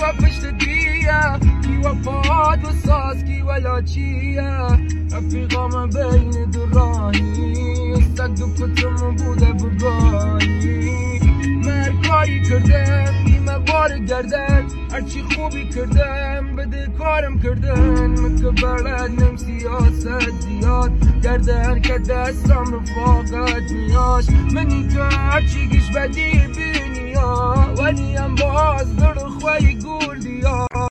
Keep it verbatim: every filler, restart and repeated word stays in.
پشت دیه کی وفاد و ساز کی ولا چیه رفیقا من بین دو راهی سگ دو کتم بوده بگاهی من کاری کردم بیمه بار گردن هرچی خوبی کردم بده کارم کردن من که بلد نم سیاست زیاد گردن که دستم رفاقت میاش منی که هرچی گیش بدی بینی ها ولی هم باز در خوی گردی ها